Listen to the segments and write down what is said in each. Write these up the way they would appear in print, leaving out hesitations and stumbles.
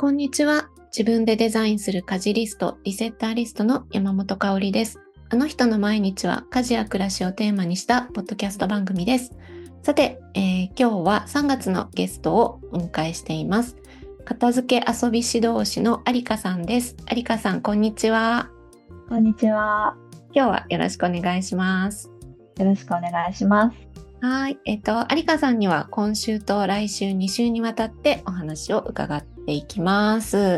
こんにちは。自分でデザインする家事リスト、リセッターリストの山本香里です。あの人の毎日は家事や暮らしをテーマにしたポッドキャスト番組です。さて、今日は3月のゲストをお迎えしています。片付け遊び指導士の有香さんです。有香さん、こんにちは。 こんにちは。 今日はよろしくお願いします。 よろしくお願いします。 はい。有香さんには今週と来週2週にわたってお話を伺っていきます。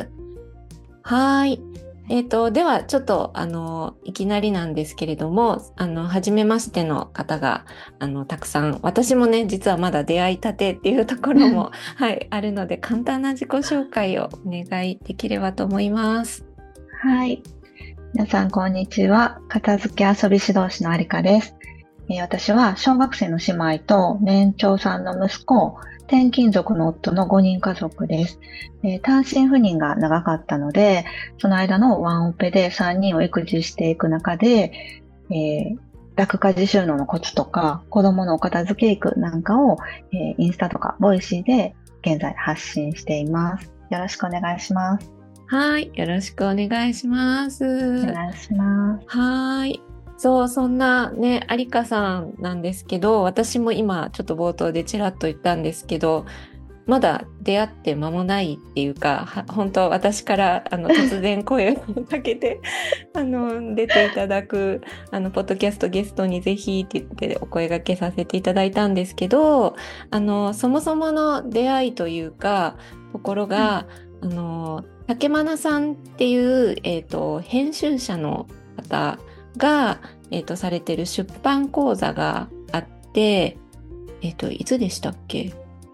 はい。ではちょっといきなりなんですけれども、初めましての方がたくさん、私もね実はまだ出会いたてっていうところもはいあるので、簡単な自己紹介をお願いできればと思います。 はい。皆さんこんにちは。片付け遊び指導士の有香です。私は小学生の姉妹と年長さんの息子、転勤族の夫の5人家族です。単身赴任が長かったので、その間のワンオペで3人を育児していく中で、楽家事収納のコツとか、子供のお片付け育なんかを、インスタとかボイシーで現在発信しています。よろしくお願いします。 はい、よろしくお願いします。 お願いします。 はい。そんなね、有香さんなんですけど、私も今ちょっと冒頭でちらっと言ったんですけど、まだ出会って間もないっていうか、本当私から突然声をかけて出ていただくポッドキャストゲストにぜひって言ってお声掛けさせていただいたんですけど、そもそもの出会いというかところが、竹愛さんっていう、編集者の方が、されてる出版講座があって、いつでしたっけ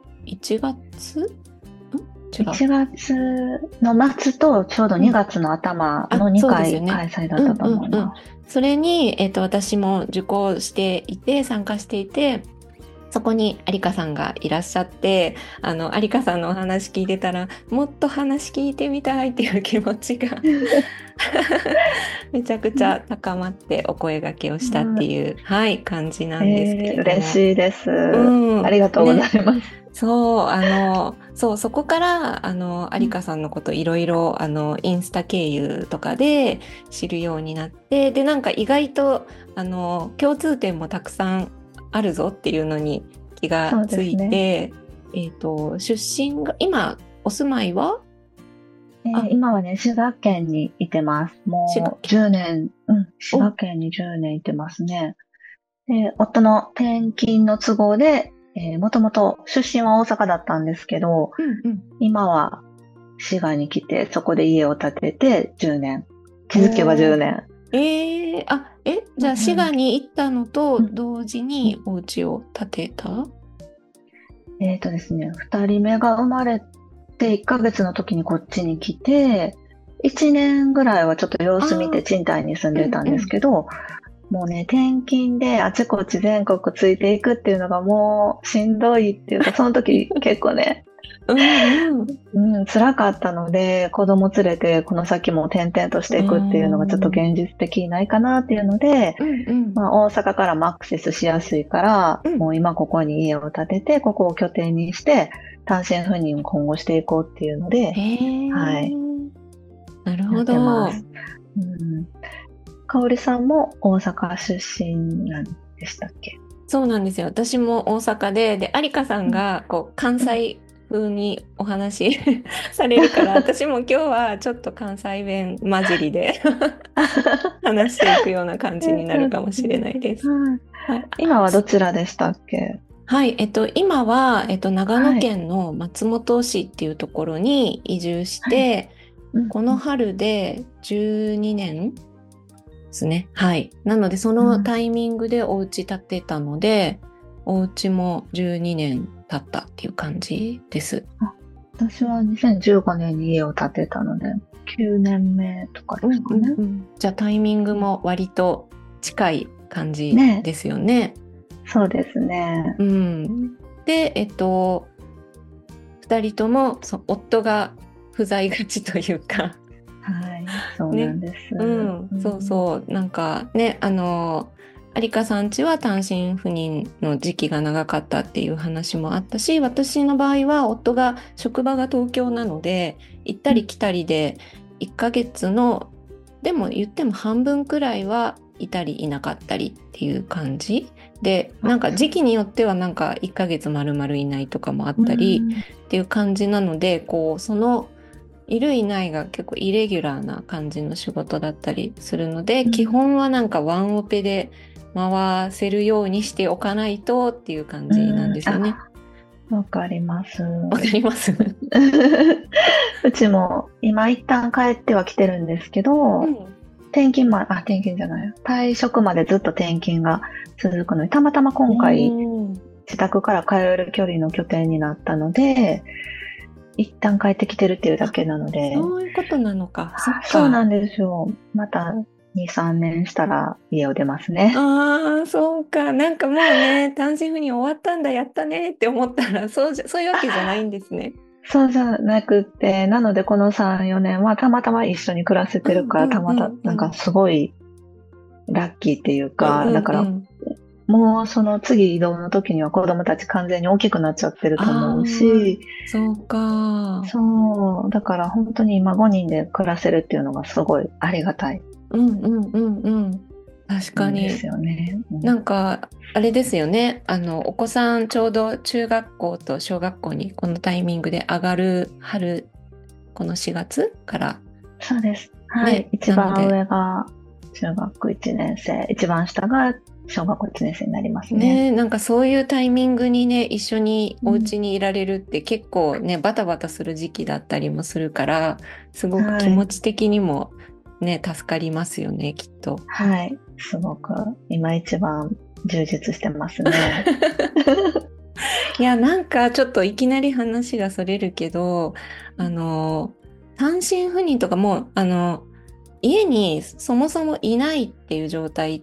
？1月？違う。 1月の末とちょうど2月の頭の2回開催だったと思います。 それに、私も受講していて、参加していて、そこに有香さんがいらっしゃって、有香さんのお話聞いてたら、もっと話聞いてみたいっていう気持ちがめちゃくちゃ高まってお声掛けをしたっていう、はい、感じなんですけれども。 嬉しいです。ありがとうございます。 そこから有香さんのこといろいろインスタ経由とかで知るようになって、でなんか意外と共通点もたくさんあるぞっていうのに気がついて、出身が今お住まいは、 今はね滋賀県にいてます。もう10年、滋賀県に10年いてますね。で、夫の転勤の都合でもともと出身は大阪だったんですけど、今は滋賀に来てそこで家を建てて10年、気づけば10年。 じゃあ滋賀に行ったのと同時にお家を建てた？ ですね、2人目が生まれて1ヶ月の時にこっちに来て、1年ぐらいはちょっと様子見て賃貸に住んでたんですけど、もうね、転勤であちこち全国ついていくっていうのがもうしんどいっていうか、その時結構ね、辛かったので、子供連れてこの先も転々としていくっていうのがちょっと現実的にないかなっていうので、大阪からもアクセスしやすいから、もう今ここに家を建てて、ここを拠点にして単身赴任を今後していこうっていうので、はい。 なるほど。 やってます。香織さんも大阪出身なんでしたっけ？ そうなんですよ。私も大阪で、有香さんがこう関西風にお話されるから私も今日はちょっと関西弁混じりで話していくような感じになるかもしれないです。 今はどちらでしたっけ？ はい、今は、長野県の松本市っていうところに移住して、この春で12年ですね。はい。なのでそのタイミングでお家建てたので、お家も12年経ったっていう感じです。 私は2015年に家を建てたので9年目とかですかね。 じゃあタイミングも割と近い感じですよね。 そうですね。 で、2人とも夫が不在がちというかはい、そうなんです。 そうそう、なんかね、 有香さん家は単身赴任の時期が長かったっていう話もあったし、私の場合は夫が職場が東京なので、行ったり来たりで1ヶ月の、でも言っても半分くらいはいたりいなかったりっていう感じで、なんか時期によってはなんか1ヶ月丸々いないとかもあったりっていう感じなので、こう、そのいるいないが結構イレギュラーな感じの仕事だったりするので、基本はなんかワンオペで回せるようにしておかないとっていう感じなんですよね。 わかります。 わかりますうちも今一旦帰っては来てるんですけど、転勤じゃない。退職までずっと転勤が続くのに、たまたま今回、自宅から通える距離の拠点になったので、一旦帰ってきてるっていうだけなので。 そういうことなのか。 そうなんですよ。また2、3年したら家を出ますね。 ああ、そうか。なんかもうね、単身赴任終わったんだ、やったねって思ったら、そういうわけじゃないんですね。 そうじゃなくて、なのでこの3、4年はたまたま一緒に暮らせてるから、なんかすごいラッキーっていうか、だから、もうその次移動の時には子供たち完全に大きくなっちゃってると思うし、 そうか。 そう、だから本当に今5人で暮らせるっていうのがすごいありがたい。 確かに。 ですよね。 なんか、あれですよね。お子さんちょうど中学校と小学校にこのタイミングで上がる春、この4月から。 そうです。はい。一番上が中学1年生、一番下が小学校1年生になりますね。 なんかそういうタイミングにね、一緒にお家にいられるって結構ね、バタバタする時期だったりもするから、すごく気持ち的にもね、助かりますよね、きっと。 はい。すごく今一番充実してますね。 いや、なんかちょっといきなり話がそれるけど、単身赴任とかも、家にそもそもいないっていう状態って、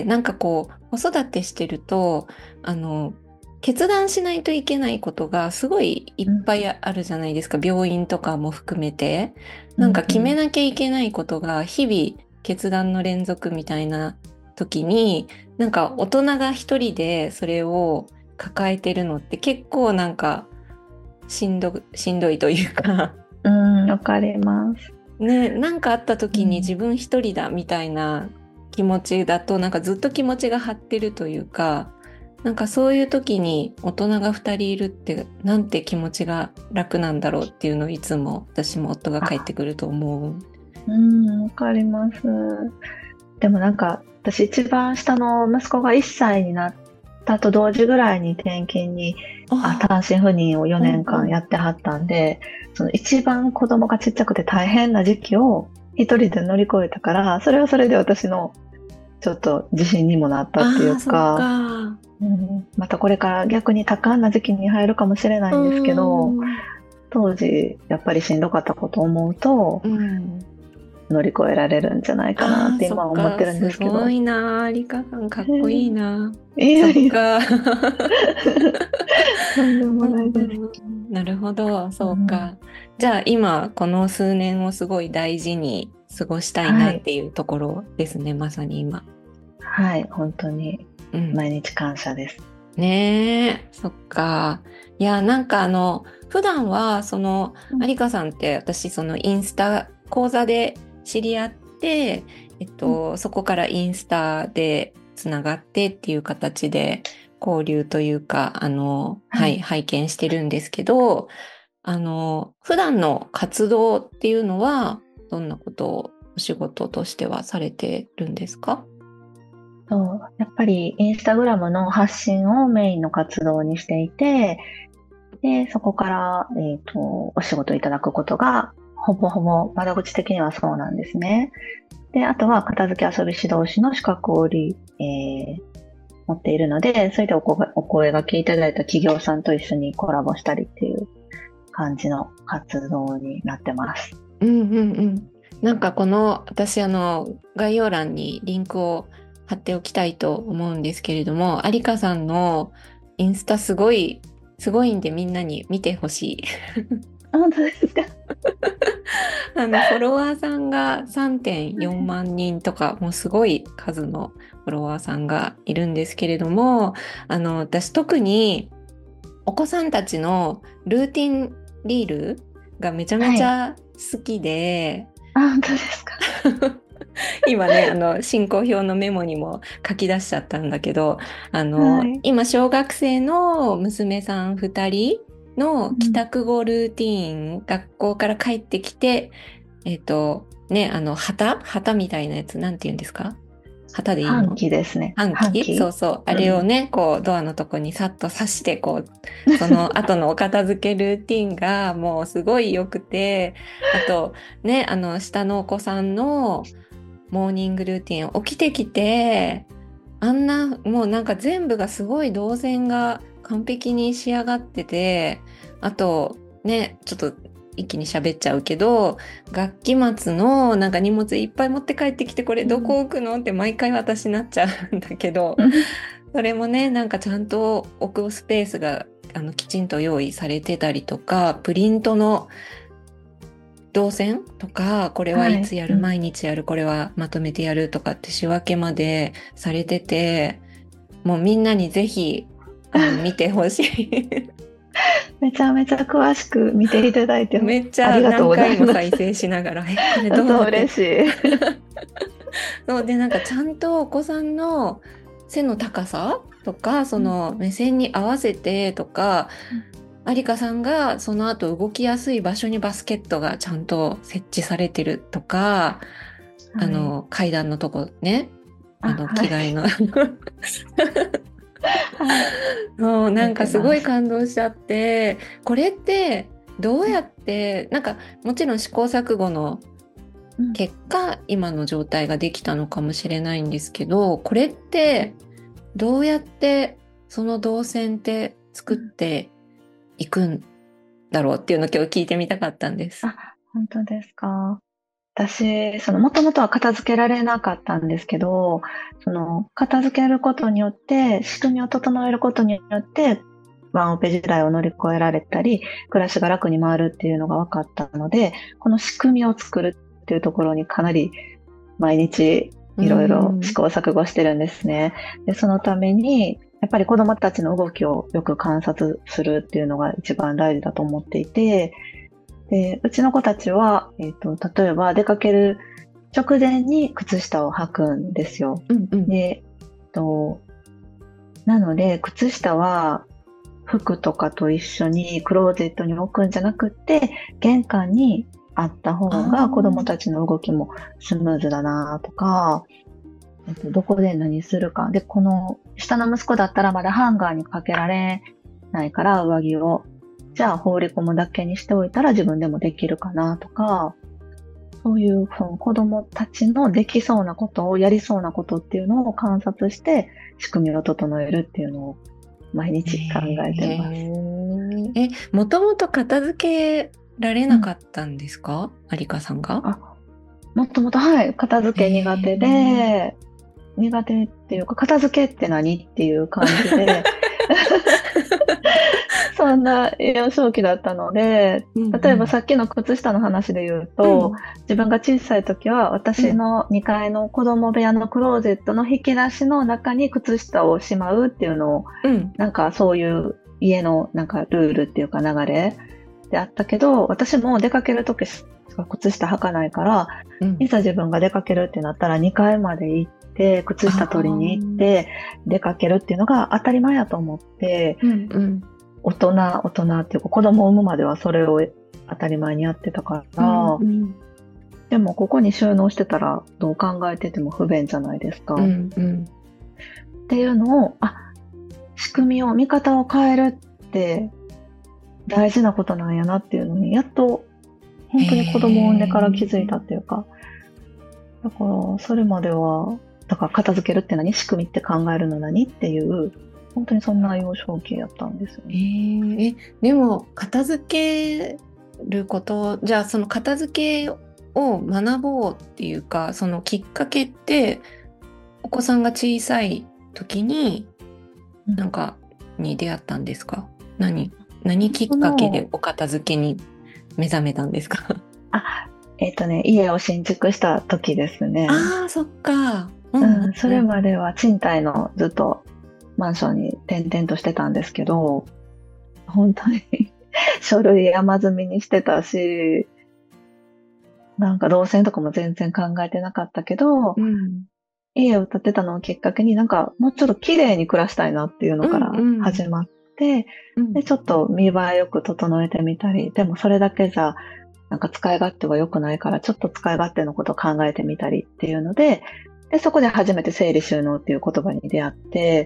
なんかこう、子育てしてると、決断しないといけないことがすごいいっぱいあるじゃないですか。病院とかも含めて。なんか決めなきゃいけないことが日々決断の連続みたいな時に、なんか大人が一人でそれを抱えてるのって結構なんかしんどいというかわかります。 ね、なんかあった時に自分一人だみたいな気持ちだと、なんかずっと気持ちが張ってるというか、なんかそういう時に大人が2人いるってなんて気持ちが楽なんだろうっていうのをいつも私も夫が帰ってくると思う。 わかります。でもなんか私一番下の息子が1歳になったと同時ぐらいに転勤に単身赴任を4年間やってはったんで、その一番子供がちっちゃくて大変な時期を一人で乗り越えたから、それはそれで私のちょっと自信にもなったっていうか、またこれから逆に多感な時期に入るかもしれないんですけど、当時やっぱりしんどかったことを思うと、乗り越えられるんじゃないかなって今は思ってるんですけど。 すごいな、リカさんかっこいいな。 そっか。 とんでもないです。 なるほど、そうか。じゃあ今この数年をすごい大事に過ごしたいなっていうところですね、まさに今。 はい、本当に毎日感謝です。 ねえ、そっか。いや、なんか普段は有香さんって私そのインスタ講座で知り合って、そこからインスタでつながってっていう形で交流というか、拝見してるんですけど、普段の活動っていうのはどんなことをお仕事としてはされてるんですか？ やっぱりインスタグラムの発信をメインの活動にしていて、で、そこから、お仕事いただくことがほぼほぼ窓口的にはそうなんですね。で、あとは片付け遊び指導士の資格を持っているので、それでお声掛けいただいた企業さんと一緒にコラボしたりっていう感じの活動になってます。 なんか私概要欄にリンクを貼っておきたいと思うんですけれども、有香さんのインスタすごいんでみんなに見てほしい。 本当ですか？ フォロワーさんが3.4万人とか、もうすごい数のフォロワーさんがいるんですけれども、私特にお子さんたちのルーティンリールがめちゃめはい。 ちゃ好きで、 本当ですか？ 今ね、進行表のメモにも書き出しちゃったんだけど、 はい。 今、小学生の娘さん2人の帰うん。 宅後ルーティーン、学校から帰ってきて、ね、旗みたいなやつ、なんて言うんですか？旗でいい半の？ 期ですね。 半期そう半期。 そう。あうん。 れをね、こう、ドアのとこにさっと刺して、こう、その後のお片付けルーティンがもうすごい良くて、あと、ね、下のお子さんのモーニングルーティン起きてきて、あんな、もうなんか全部がすごい動線が完璧に仕上がってて、あと、ね、ちょっと一気に喋っちゃうけど、学期末のなんか荷物いっぱい持って帰ってきて、これうん。 どこ置くのって毎回私になっちゃうんだけど、それもね、なんかちゃんと置くスペースがきちんと用意されてたりとか、プリントの動線とか、これはいはい。 つやる、 うん。 毎日やる、これはまとめてやるとかって仕分けまでされてて、もうみんなにぜひ、見てほしい。 めちゃめちゃ詳しく見ていただいてめっちありがとうゃ何ございます。 回も再生しながら、これどうそう、 って。 嬉しい。 そうで、なんかちゃんとお子さんの背の高さとか、そうん。 の目線に合わせてとか、有香さんがその後動きやすい場所にバスケットがちゃんと設置されてるとか、 はい。 階段のとこね、 はい。 着替えのはい。 もうな見んかすごいてます。 感動しちゃって、これってどうやって、なんかもちろん試行錯誤のうん。 結果、今の状態ができたのかもしれないんですけど、これってどうやってその動線って作っうん。 ていくんだろうっていうのを今日聞いてみたかったんです。 本当ですか？私、もともとは片付けられなかったんですけど、片付けることによって、仕組みを整えることによって、ワンオペ時代を乗り越えられたり、暮らしが楽に回るっていうのが分かったので、この仕組みを作るっていうところにかなり毎日ういろいろ試ん。 行錯誤してるんですね。で、そのために、やっぱり子供たちの動きをよく観察するっていうのが一番大事だと思っていて、で、うちの子たちは、例えば出かける直前に靴下を履くんですよ。 うんうん。 で、なので、靴下は服とかと一緒にクローゼットに置くんじゃなくって、玄関にあったあ方が子供たあ。 ちの動きもスムーズだなとか、どこで何するか。で、この下の息子だったらまだハンガーにかけられないから上着を、じゃあ放り込むだけにしておいたら自分でもできるかなとか、そういうその子供たちのできそうなことを、やりそうなことっていうのを観察して仕組みを整えるっていうのを毎へ日考えてます。 もともと片付けられうん。 なかったんですか？有香さんが。 もともと、はい、片付へけ苦手え。 で、苦手っていうか、片付けって何っていう感じで、そんな幼少期だったので、 うんうん。 例えばさっきの靴下の話で言うと、 うん。 自分が小さい時はうん。 私の2階の子供部屋のクローゼットの引き出しの中に靴下をしまうっていうのを、 うん。 なんかそういう家のなんかルールっていうか流れであったけど、私も出かける時しか靴下履かないから、 うん。 いざ自分が出かけるってなったら2階まで行って、靴下ああ。 取りに行っうんて出かけるっていうのが当たり前やと思って、 うん。 大人っていうか子供を産むまではそれを当たり前にやってたかうんら、 うん。 でもここに収納してたらどう考えてても不便じゃないですか。っうんうん。 ていうのを、仕組みを、見方を変えるって大事なことなんやなっていうのに、やっとへ本当に子供を産んでから気づいたっえ。 ていうか、だからそれまでは、だから片付けるって何、仕組みって考えるの何っていう、本当にそんな幼少期やったんですよね。 でも片付けること、じゃあその片付けを学ぼうっていうか、そのきっかけってお子さんが小さい時にうんなんかに出会ったんですか？何きっそかけでの、 お片付けに。 目覚めたんですか？ あ、家を新築した時ですね。 ああ、そっか。うんうんそれまでは賃貸のずっとマンションに転々としてたんですけど、本当に書類山積みにしてたし、なんか動線とかも全然考えてなかったけど、 うん。 家を建てたのをきっかけになんかもうちょっと綺麗に暮らしたいなっていうのうんからうん始まって、で、 うん。 ちょっと見栄えよく整えてみたり、でもそれだけじゃなんか使い勝手は良くないから、ちょっと使い勝手のことを考えてみたりっていうので、そこで初めて整理収納っていう言葉に出会って、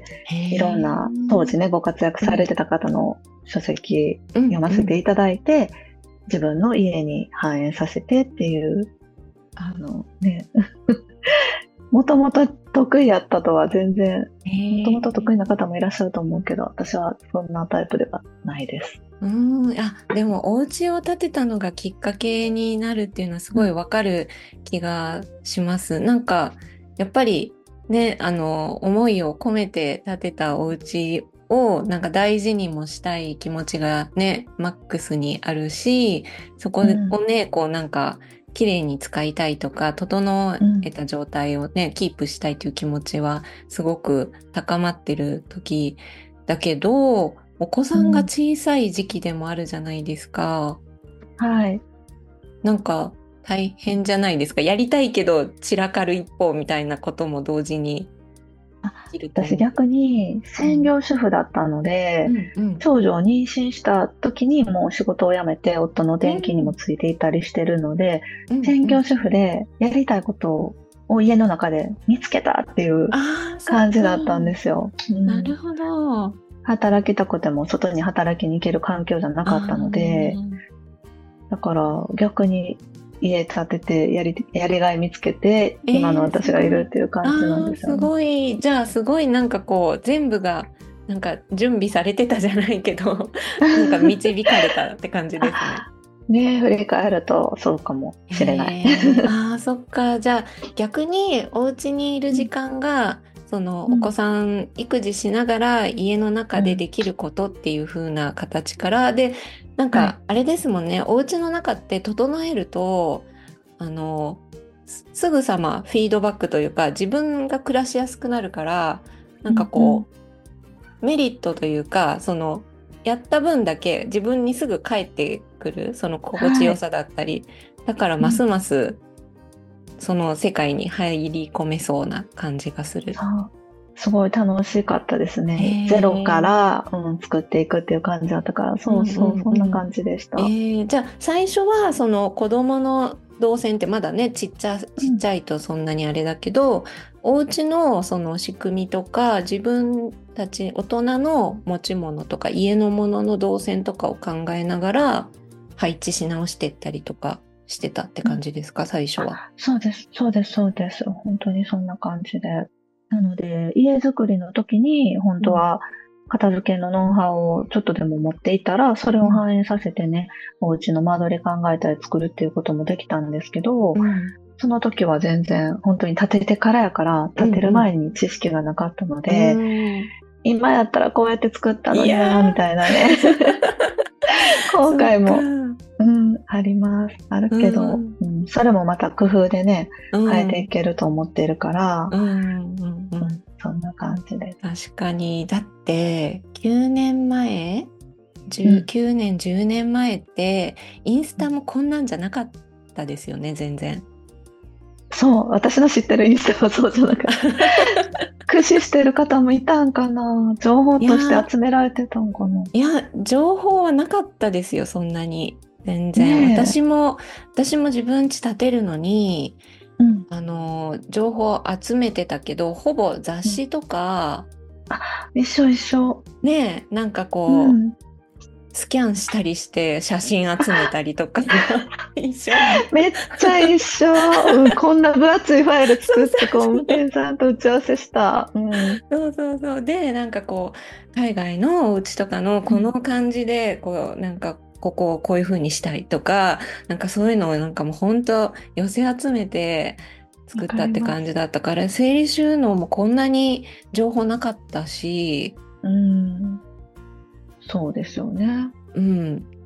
へいろんえ。 な当時ね、ご活躍されてた方の書籍うん読ませていただいて、自分の家に反映させてっていう、ね、もともと得意やったとは全然、もともと得意な方もいらっしゃると思うけど、私はそんなタイプではないです。 でもお家を建てたのがきっかけになるっていうのはすごいわかる気がします。なんかやっぱりね、思いを込めて建てたお家をなんか大事にもしたい気持ちがね、マックスにあるし、そこをね、こうなんか綺麗に使いたいとか、整えた状態をね、キープしたいという気持ちはすごく高まってる時だけど、お子さんが小さい時期でもあるじゃないですか。 はい。 なんか大変じゃないですか。やりたいけど散らかる一方みたいなことも同時に起きると思う。 私逆に専業主婦だったので、長女を妊娠した時にもう仕事を辞めて夫の転勤にもついていたりしてるので、専業主婦でやりたいことを家の中で見つけたっていう感じだったんですよ。 なるほど。 働きたくても外に働きに行ける環境じゃなかったので、だから逆に家建ててやりがい見つけて、今の私がいるっていう感じなんですよね。 すごい、じゃあすごいなんかこう全部がなんか準備されてたじゃないけどなんか導かれたって感じですね。振り返るとそうかもしれない。 そっか。じゃあ逆にお家にいる時間が、そのお子さん育児しながら家の中でできることっていう風な形からで、なんかあれですもんね、お家の中って整えるとすぐさまフィードバックというか自分が暮らしやすくなるから、なんかこう、メリットというか、そのやった分だけ自分にすぐ返ってくるその心地よさだったり、だからますますその世界に入り込めそうな感じがする。 すごい楽しかったですね。ゼロから、作っていくっていう感じだったから、そんな感じでした。 じゃあ最初はその子供の動線ってまだねちっちゃいとそんなにあれだけど、お家のその仕組みとか自分たち大人の持ち物とか家のものの動線とかを考えながら配置し直していったりとかしてたって感じですか、最初は。 そうです。本当にそんな感じで。なので、家づくりの時に本当は片付けのノウハウをちょっとでも持っていたら、それを反映させてね、お家の間取り考えたり作るっていうこともできたんですけど、その時は全然本当に建ててからやから、建てる前に知識がなかったので、今やったらこうやって作ったのにな、みたいなね。後悔も、あります。あるけど、それもまた工夫でね、変えていけると思ってるから、そんな感じです。 確かに。だって、9年前、9年、10年前って、インスタもこんなんじゃなかったですよね、全然。 そう、私の知ってるインスタはそうじゃなかった。駆使してる方もいたんかな、情報として集められてたんかな。 いや、情報はなかったですよ、そんなに。全然。私も自分家建てるのに、情報を集めてたけど、ほぼ雑誌とか、 一緒。 ねえ、なんかこう、スキャンしたりして写真集めたりとか一緒。 めっちゃ一緒。こんな分厚いファイル作って工務店さんと打ち合わせした。 そうで、なんかこう海外のお家とかのこの感じでこうなんかここをこういう風にしたいとか、なんかそういうのをなんかもう本当寄せ集めて作ったって感じだったから、整理収納もこんなに情報なかったし、 そうですよね。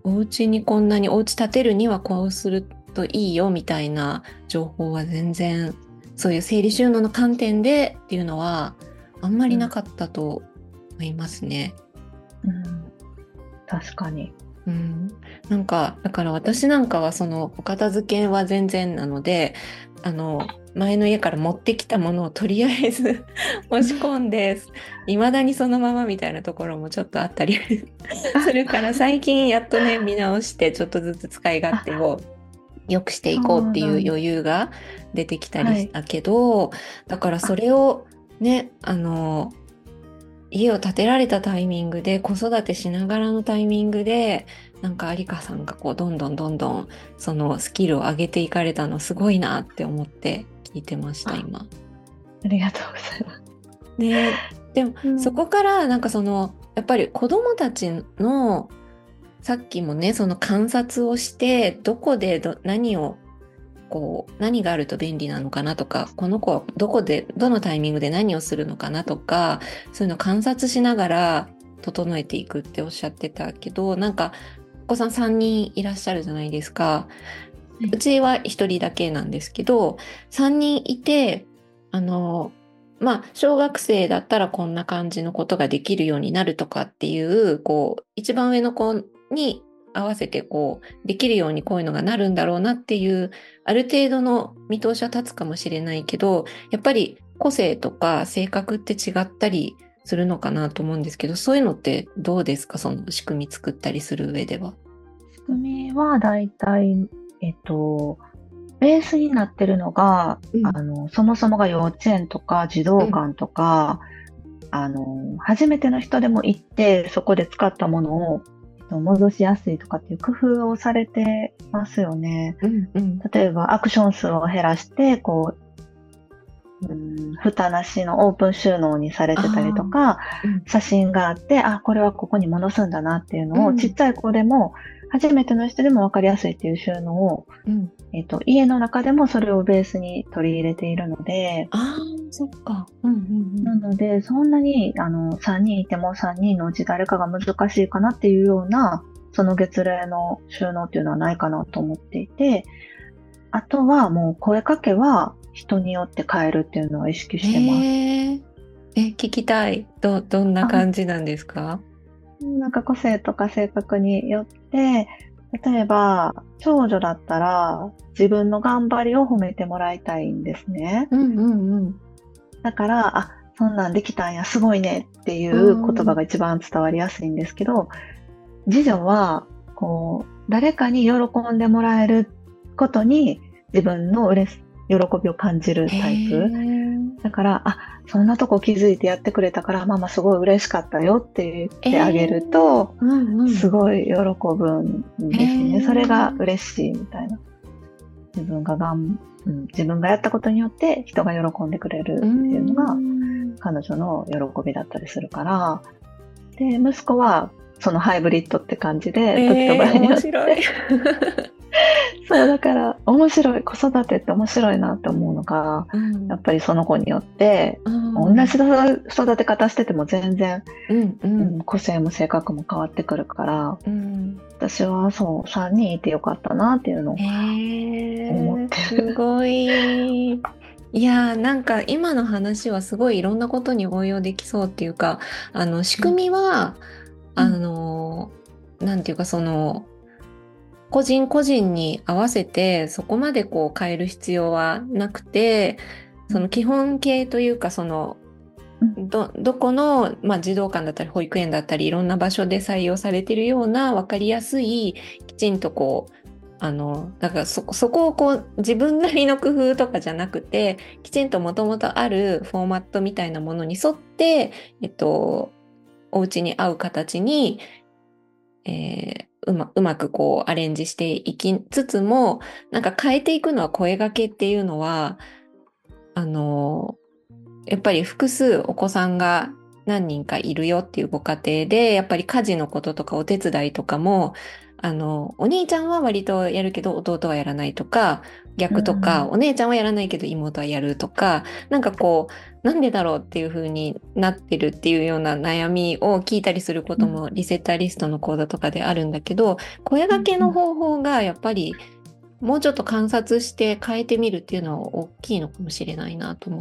お家にこんなにお家建てるにはこうするといいよみたいな情報は全然、そういう整理収納の観点でっていうのはあんまりなかったと思いますね。 うん、確かに。 うん、なんかだから私なんかはそのお片付けは全然なので、前の家から持ってきたものをとりあえず押し込んで未だにそのままみたいなところもちょっとあったりするから、最近やっとね見直してちょっとずつ使い勝手を良くしていこうっていう余裕が出てきたりしたけど、だからそれをね、家を建てられたタイミングで、子育てしながらのタイミングで、なんか有香さんがこうどんどんそのスキルを上げていかれたのすごいなって思って聞いてました今。 ありがとうございます。 ね、でも、そこからなんかそのやっぱり子どもたちのさっきもねその観察をしてどこで何をこう何があると便利なのかなとか、この子はどこでどのタイミングで何をするのかなとか、そういうのを観察しながら整えていくっておっしゃってたけど、なんかお子さん3人いらっしゃるじゃないですか。うちは1人だけなんですけど、3人いて小学生だったらこんな感じのことができるようになるとかっていう、こう一番上の子に合わせてこうできるようにこういうのがなるんだろうなっていうある程度の見通しは立つかもしれないけど、やっぱり個性とか性格って違ったりするのかなと思うんですけど、そういうのってどうですか、その仕組み作ったりする上では。 仕組みはだいたい、ベースになってるのが、そもそもが幼稚園とか児童館とか、初めての人でも行って、そこで使ったものを戻しやすいとかっていう工夫をされてますよね。例えば、アクション数を減らして、こう、蓋なしのオープン収納にされてたりとか、写真があって、これはここに戻すんだなっていうのを、ちっちゃい子でも、初めての人でも分かりやすいっていう収納を、家の中でもそれをベースに取り入れているので、 そっか。 なので、そんなに、3人いても3人のうち誰かが難しいかなっていうような、その月齢の収納っていうのはないかなと思っていて、あとはもう声かけは人によって変えるっていうのを意識してます。 聞きたい。どんな感じなんですか？ なんか個性とか性格によって、例えば、長女だったら自分の頑張りを褒めてもらいたいんですね。だから、そんなんできたんや、すごいねっていう言葉が一番伝わりやすいんですけど、次女は、こう、誰かに喜んでもらえることに自分の喜びを感じるタイプ。だから、そんなとこ気づいてやってくれたから、ママすごい嬉しかったよって言ってあげると、すごい喜ぶんですね。それが嬉しいみたいな。自分がやったことによって人が喜んでくれるっていうのが彼女の喜びだったりするから、で、息子はそのハイブリッドって感じで、時と場合によって。面白い。そう、だから面白い、子育てって面白いなって思うのが、やっぱりその子によって、同じ育て方してても全然、個性も性格も変わってくるから、私はそう、3人いてよかったなっていうのを思ってる。 すごい。いやー、なんか今の話はすごいいろんなことに応用できそうっていうか、仕組みは、なんていうかその、個人個人に合わせてそこまでこう変える必要はなくて、その基本形というかそのどこの、児童館だったり保育園だったりいろんな場所で採用されているような分かりやすい、きちんとこうだからそこをこう自分なりの工夫とかじゃなくて、きちんともともとあるフォーマットみたいなものに沿って、お家に合う形に、うまくこうアレンジしていきつつも、なんか変えていくのは声掛けっていうのは、やっぱり複数お子さんが何人かいるよっていうご家庭で、やっぱり家事のこととかお手伝いとかも、 お兄ちゃんは割とやるけど弟はやらないとか、逆とか、お姉ちゃんはやらないけど妹はやるとか、なんかこう、なんでだろうっていう風になってるっていうような悩みを聞いたりすることもリセッターリストの講座とかであるんだけど、声掛けの方法がやっぱりもうちょっと観察して変えてみるっていうのは大きいのかもしれないなと思って。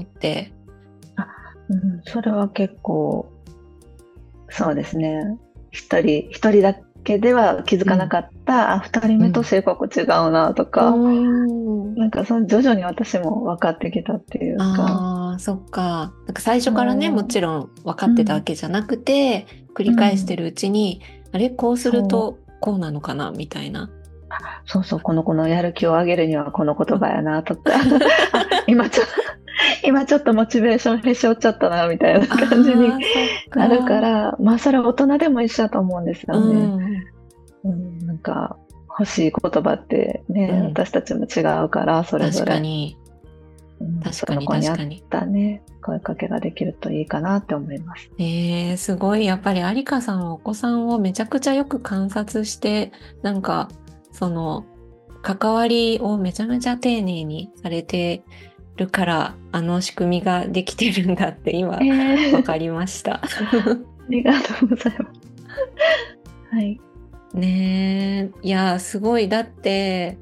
それは結構、そうですね。一人だけでは気づかなかった、二人目と性格違うなとか、なんか徐々に私も分かってきたっていうか。 そっか。なんか最初からね、もちろん分かってたわけじゃなくて、繰り返してるうちに、あれ、こうするとこうなのかなみたいな。 そうそう、この子のやる気を上げるにはこの言葉やなとか、今ちょっとモチベーションへし折っちゃったなみたいな感じになるから、まあそれは大人でも一緒だと思うんですよね。なんか欲しい言葉ってね、私たちも違うからそれぞれ。 確かに。 その子に合ったね、声かけができるといいかなって思います。 すごい。やっぱり有香さんはお子さんをめちゃくちゃよく観察して、なんかその関わりをめちゃめちゃ丁寧にされてるから仕組みができてるんだって今わかりました。 ありがとうございます。はい。 ねえ、いやすごい。だって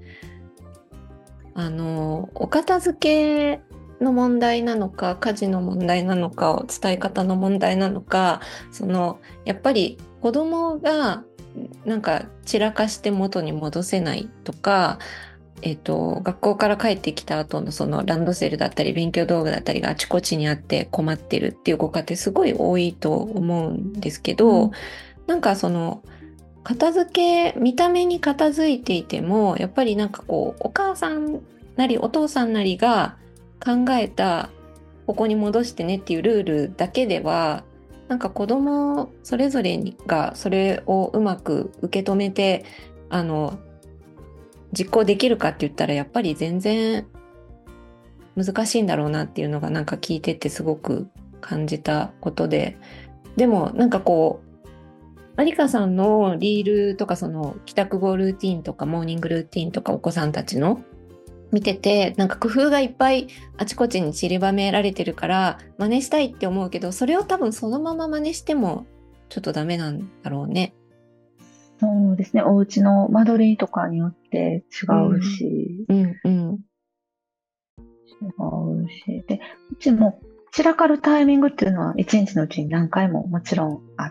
お片付けの問題なのか家事の問題なのか伝え方の問題なのか、やっぱり子供がなんか散らかして元に戻せないとか、学校から帰ってきた後のそのランドセルだったり勉強道具だったりがあちこちにあって困ってるっていうご家庭すごい多いと思うんですけど、なんか片付け、見た目に片付いていても、やっぱりなんかこう、お母さんなりお父さんなりが考えた、ここに戻してねっていうルールだけでは、なんか子供それぞれがそれをうまく受け止めて、実行できるかって言ったら、やっぱり全然難しいんだろうなっていうのがなんか聞いててすごく感じたことで、でもなんかこう、有香さんのリールとか帰宅後ルーティンとかモーニングルーティンとかお子さんたちの見てて、なんか工夫がいっぱいあちこちに散りばめられてるから真似したいって思うけど、それを多分そのまま真似してもちょっとダメなんだろうね。 そうですね。お家の間取りとかによって違うし。違うし。で、うちも散らかるタイミングっていうのは一日のうちに何回ももちろんあって、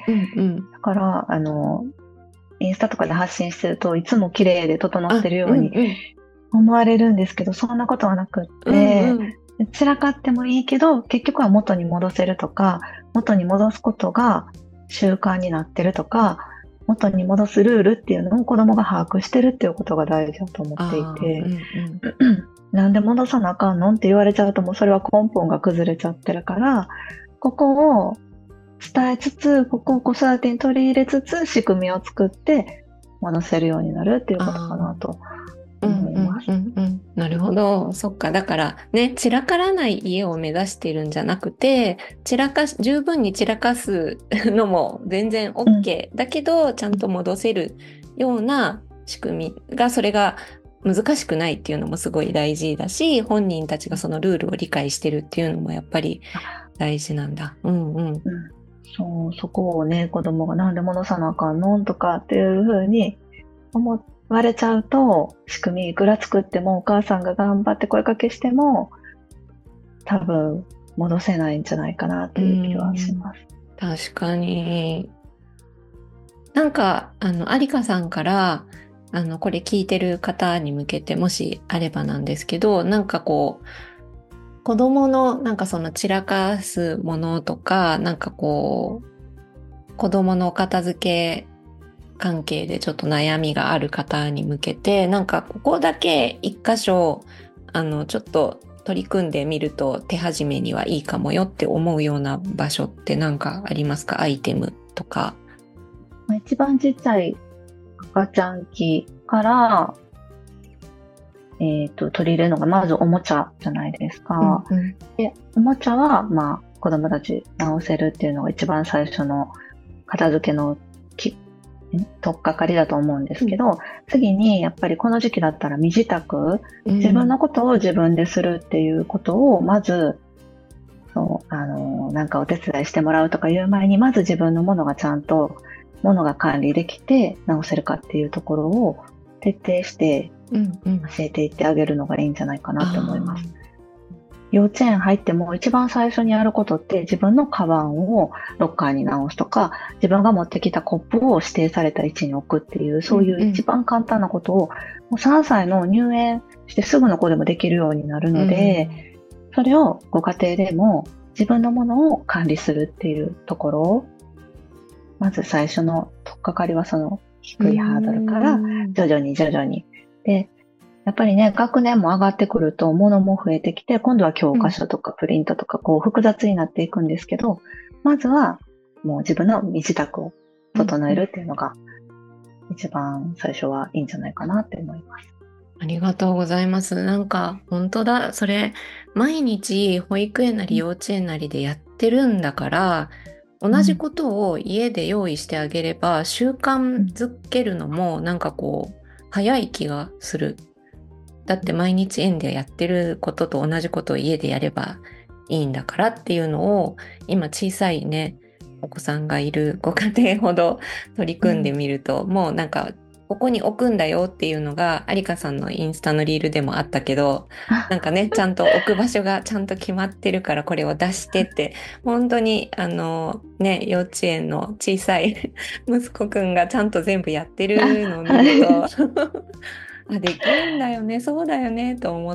だからインスタとかで発信してるといつも綺麗で整ってるように思われるんですけど、そんなことはなくって、散らかってもいいけど結局は元に戻せるとか、元に戻すことが習慣になってるとか、元に戻すルールっていうのを子供が把握してるっていうことが大事だと思っていて、なんで戻さなあかんのって言われちゃうともうそれは根本が崩れちゃってるから、ここを伝えつつ、ここを子育てに取り入れつつ仕組みを作って戻せるようになるっていうことかなと思います。 なるほど。そっか。だからね、散らからない家を目指してるんじゃなくて、十分に散らかすのも全然 OK、だけどちゃんと戻せるような仕組みが、それが難しくないっていうのもすごい大事だし、本人たちがそのルールを理解してるっていうのもやっぱり大事なんだ。 そこをね、子供がなんで戻さなあかんのとかっていうふうに思われちゃうと、仕組みいくら作ってもお母さんが頑張って声かけしても多分戻せないんじゃないかなっていう気はします。 確かに。なんか有香さんからこれ聞いてる方に向けてもしあればなんですけど、なんかこう子供のなんかその散らかすものとか、なんかこう子供の片付け関係でちょっと悩みがある方に向けて、なんかここだけ一箇所ちょっと取り組んでみると手始めにはいいかもよって思うような場所って何かありますか？アイテムとか。 一番ちっちゃい赤ちゃん期から、取り入れるのがまずおもちゃじゃないですか。で、おもちゃは、まあ、子供たち直せるっていうのが一番最初の片付けの取っかかりだと思うんですけど、次にやっぱりこの時期だったら身支度、自分のことを自分でするっていうことをまず、なんかお手伝いしてもらうとかいう前に、まず自分のものがちゃんと、ものが管理できて直せるかっていうところを徹底して教えていってあげるのがいいんじゃないかなと思います。幼稚園入っても一番最初にやることって自分のカバンをロッカーに直すとか、自分が持ってきたコップを指定された位置に置くっていう、そういう一番簡単なことを、もう3歳の入園してすぐの子でもできるようになるので、それをご家庭でも自分のものを管理するっていうところを、まず最初の取っかかりはその低いハードルから徐々に徐々に。で、やっぱりね、学年も上がってくると物も増えてきて、今度は教科書とかプリントとかこう複雑になっていくんですけど、まずはもう自分の身支度を整えるっていうのが一番最初はいいんじゃないかなって思います。 ありがとうございます。なんか本当だ、それ毎日保育園なり幼稚園なりでやってるんだから、同じことを家で用意してあげれば習慣づけるのもなんかこう早い気がする。だって毎日園でやってることと同じことを家でやればいいんだからっていうのを、今小さいね、お子さんがいるご家庭ほど取り組んでみると、もうなんかここに置くんだよっていうのが有香さんのインスタのリールでもあったけど、なんかね、ちゃんと置く場所がちゃんと決まってるからこれを出してって、本当にね、幼稚園の小さい息子くんがちゃんと全部やってるのを見るとできるんだよね、そうだよねと思って、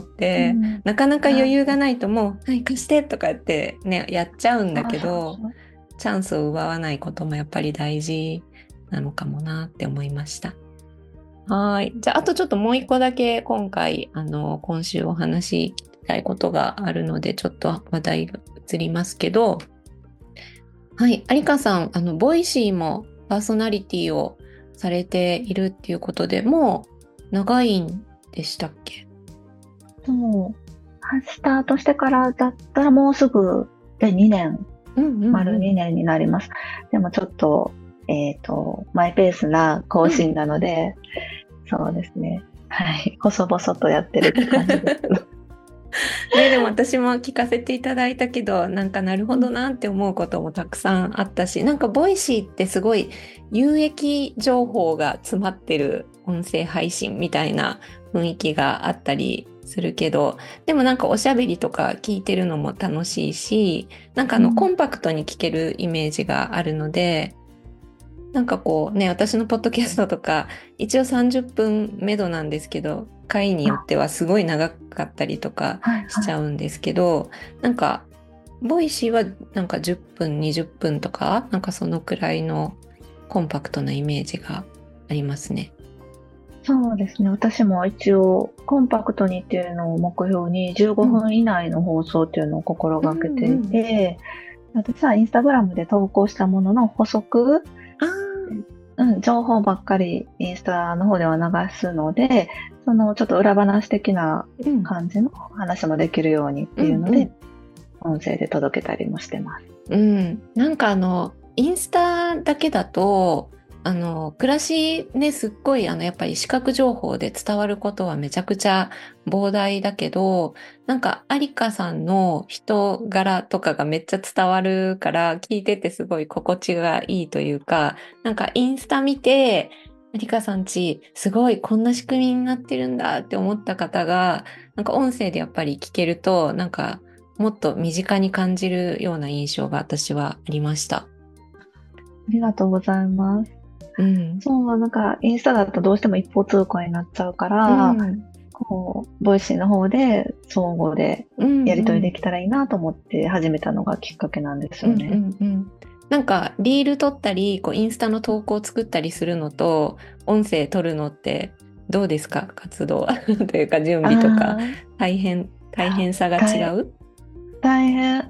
なかなか余裕がないともう、はい、貸してとかってね、やっちゃうんだけど、チャンスを奪わないこともやっぱり大事なのかもなって思いました。はい。じゃあ、あとちょっともう一個だけ今回、今週お話し聞きたいことがあるので、ちょっと話題が移りますけど、はい。有香さん、ボイシーもパーソナリティをされているっていうことで、もう長いんでしたっけ？ そう。スタートしてからだったらもうすぐで2年、丸2年になります。でもちょっと、マイペースな更新なので、そうですね。はい。細々とやってるって感じですけど。 でも私も聞かせていただいたけど、なんかなるほどなって思うこともたくさんあったし、なんかボイシーってすごい有益情報が詰まってる音声配信みたいな雰囲気があったりするけど、でもなんかおしゃべりとか聞いてるのも楽しいし、なんかコンパクトに聞けるイメージがあるので、なんかこうね、私のポッドキャストとか一応30分めどなんですけど、回によってはすごい長かったりとかしちゃうんですけど、なんかボイシーはなんか10分20分とかなんかそのくらいのコンパクトなイメージがありますね。 そうですね。私も一応コンパクトにっていうのを目標に15分以内の放送っていうのを心がけていて、私はインスタグラムで投稿したものの補足、情報ばっかりインスタの方では流すので、そのちょっと裏話的な感じの話もできるようにっていうので、音声で届けたりもしてます。 なんかインスタだけだと、暮らしね、すっごいやっぱり視覚情報で伝わることはめちゃくちゃ膨大だけど、なんか有香さんの人柄とかがめっちゃ伝わるから聞いててすごい心地がいいというか、なんかインスタ見て、有香さんちすごいこんな仕組みになってるんだって思った方が、なんか音声でやっぱり聞けると、なんかもっと身近に感じるような印象が私はありました。 ありがとうございます。そう、なんかインスタだとどうしても一方通行になっちゃうから、こうボイシーの方で相互でやり取りできたらいいなと思って始めたのがきっかけなんですよね。 なんかリール撮ったりこうインスタの投稿を作ったりするのと音声撮るのってどうですか？活動というか準備とか大変さが違う？ 大変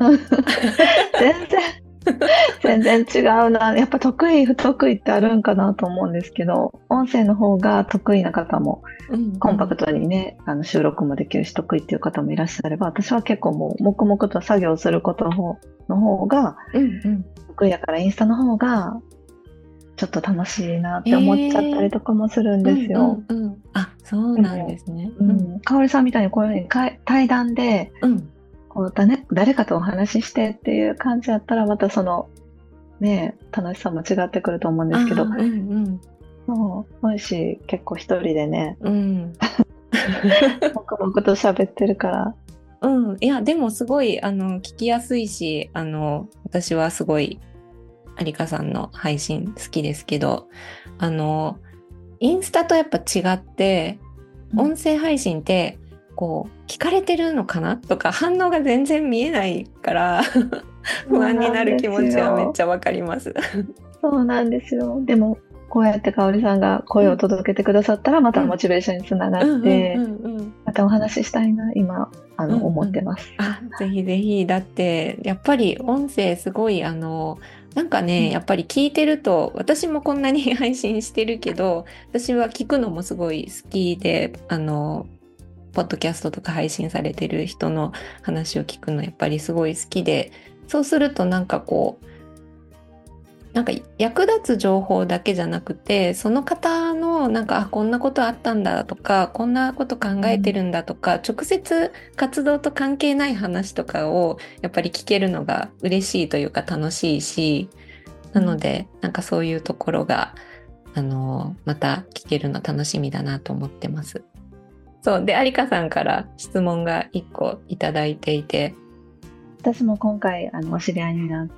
全然違うな。やっぱ得意不得意ってあるんかなと思うんですけど、音声の方が得意な方もコンパクトにね、収録もできるし得意っていう方もいらっしゃれば、私は結構もう黙々と作業することの方が得意だから、インスタの方がちょっと楽しいなっえて思っちゃったりー、 とかもするんうんうですよ。 んうん。あ、そうなんででも、 すね。 うん、かおりさんみたいにこういうふうに対談で、 うん。 こう誰かとお話ししてっていう感じだったら、またその、ね、楽しさも違ってくると思うんですけど、 ああ、うんうん。 そう、もし結構一人でね、 うん。 黙々と喋ってるから、 うん。いや、でもすごい、聞きやすいし、私はすごい、有香さんの配信好きですけど、あの、インスタとやっぱ違って、 うん、 音声配信って、こう、聞かれてるのかなとか、反応が全然見えないから、不そう安になるなんです気持ちはめっよ。 ちゃわかります。 そうなんですよ。でも、こうやって香織さんが声をうん、 届けてくださったら、まうん、 たモチベーションにつながうっん、うん、うて、 ん、うん。 またお話ししたいな、今、 うん、うん。 思ってます。 あ、ぜひぜひ。だって、やっぱり音声すごい、なんかね、 うん、 やっぱり聞いてると、私もこんなに配信してるけど、私は聞くのもすごい好きで、ポッドキャストとか配信されてる人の話を聞くのやっぱりすごい好きで、そうするとなんかこう、なんか役立つ情報だけじゃなくて、その方のなんか、あ、こんなことあったんだとか、こんなこと考えてうん、 るんだとか、直接活動と関係ない話とかをやっぱり聞けるのが嬉しいというか楽しいし、なので、なんかそういうところが、また聞けるの楽しみだなと思ってます。そう。で、有香さんから質問が1個いただいていて、 私も今回、お知り合いになって、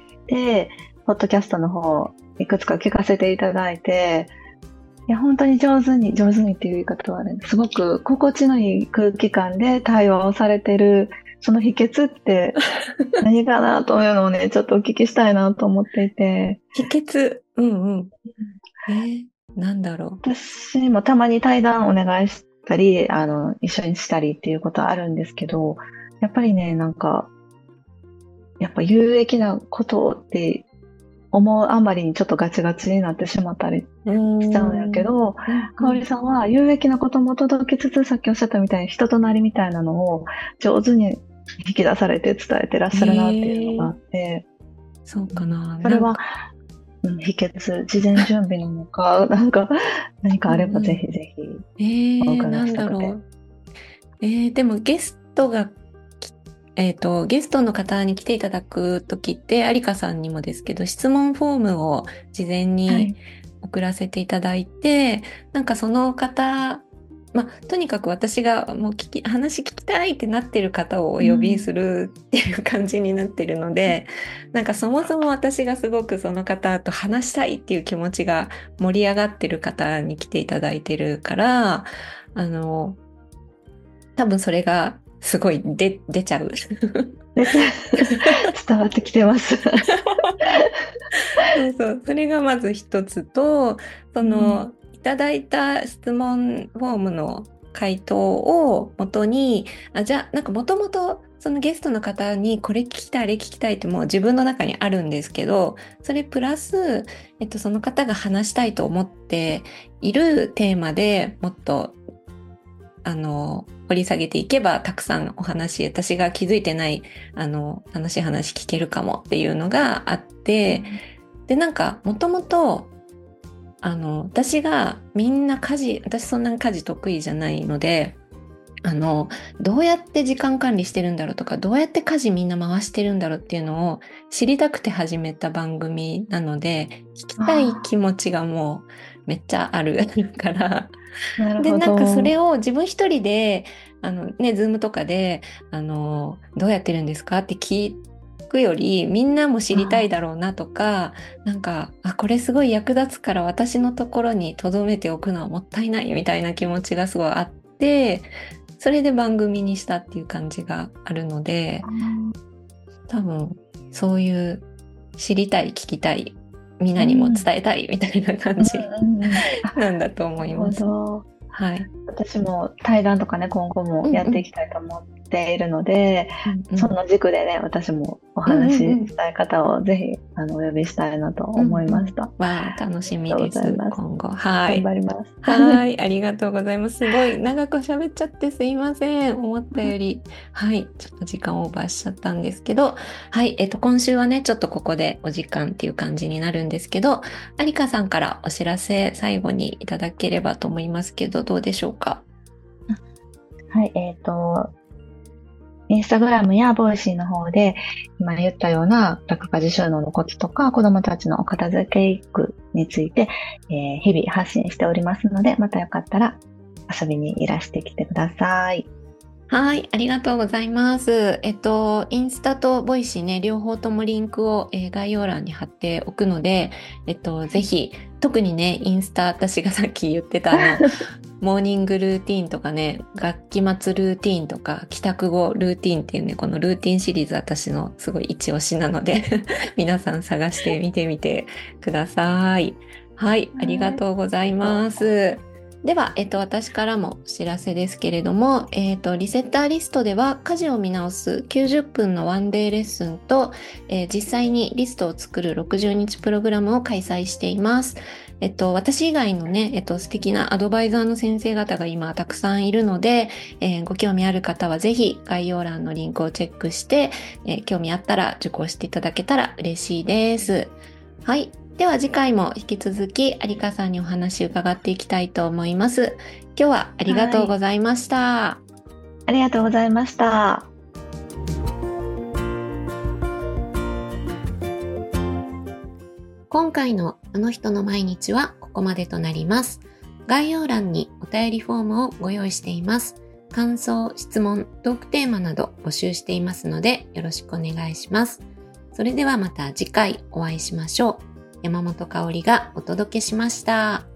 ポッドキャストの方、いくつか聞かせていただいて、いや、本当に上手にっていう言い方はね、すごく心地のいい空気感で対話をされてる、その秘訣って何かなというのをね、ちょっとお聞きしたいなと思っていて、 秘訣、うんうん。なんだろ私もたまに対談お願いしたり、一緒にしたりっていうことはあるんですけど、やっぱりね、なんか、やっぱ有益なことって思うあまりにちょっとガチガチになってしまったりう。 しちゃうんやけど、 うんうん。 かおりさんは有益なことも届きつつ、さっきおっしゃったみたいに人となりみたいなのを上手に引き出されて伝えてらっしゃるなっていうのがあえって、 そうかな。 それは、 なんか、 秘訣、事前準備なのか、なんか、何かうあればぜんうん。 ひぜひお伺いなんしたくて。 だろう。でもゲストがゲストの方に来ていただくときって、有香さんにもですけど、質問フォームを事前にはい。 送らせていただいて、なんかその方、とにかく私がもう話聞きたいってなってる方をお呼びうん。 するっていう感じになってるので、なんかそもそも私がすごくその方と話したいっていう気持ちが盛り上がってる方に来ていただいてるから、あの、多分それがすごい出ちゃう。 で伝わってきてます。 そうそう。それがまず一つと、そうん。 の、いただいた質問フォームの回答をもとに、じゃあ、なんかもともとそのゲストの方にこれ聞きたい、あれ聞きたいってもう自分の中にあるんですけど、それプラス、その方が話したいと思っているテーマでもっと掘り下げていけば、たくさんお話、私が気づいてない、楽しい話聞けるかもっていうのがあって、で、なんか、もともと、私がみんな私そんなに家事得意じゃないので、あの、どうやって時間管理してるんだろうとか、どうやって家事みんな回してるんだろうっていうのを知りたくて始めた番組なので、聞きたい気あ持ちがもうめっちゃあるから、 あ、なるで、 ほなんかそれど。 を自分一人で、ズームとかで、どうやってるんですかって聞くより、みんなも知りたいだろうなとか、なんか、あ、これすごい役立つから私のところに留めておくのはもったいないみたいな気持ちがすごいあって、それで番組にしたっていう感じがあるので、 あー、 多分、そういう知りたい、聞きたい、みんなにもうん。 伝えたいみたいな感うんじうんうん。あ、 なんだとなるほ思います。 ど。 はい。 私も対談とかね、今後もうんうん。 やっていきたいと思っているので、その軸でね、私もお話ししたい方をぜひお呼びしたいなと思いました。 わあ、楽しみです。今後。 はい。頑張ります。 はい。ありがとうございます。すごい長く喋っちゃってすいません。思ったより。はい。ちょっと時間オーバーしちゃったんですけど。はい。今週はね、ちょっとここでお時間っていう感じになるんですけど、有香さんからお知らせ最後にいただければと思いますけど、どうでしょうか？ はい。インスタグラムやボイシーの方で、今言ったような落下自収納のコツとか、子供たちのお片付け育について、日々発信しておりますので、またよかったら遊びにいらしてきてください。 はい、ありがとうございます。インスタとボイシーね、両方ともリンクを、概要欄に貼っておくので、ぜひ、特にね、インスタ、私がさっき言ってたモーニングルーティーンとかね、学期末ルーティーンとか、帰宅後ルーティーンっていうね、このルーティーンシリーズ私のすごい一押しなので、皆さん探してみてみてください。はい、ありがとうございます。では、私からもお知らせですけれども、リセッターリストでは家事を見直す90分のワンデーレッスンと、実際にリストを作る60日プログラムを開催しています。私以外のね、素敵なアドバイザーの先生方が今たくさんいるので、ご興味ある方はぜひ概要欄のリンクをチェックして、興味あったら受講していただけたら嬉しいです。はい。では次回も引き続き有香さんにお話伺っていきたいと思います。今日はありがとうございました。 ありがとうございました。 今回のあの人の毎日はここまでとなります。概要欄にお便りフォームをご用意しています。感想、質問、トークテーマなど募集していますのでよろしくお願いします。それではまた次回お会いしましょう。山本香織がお届けしました。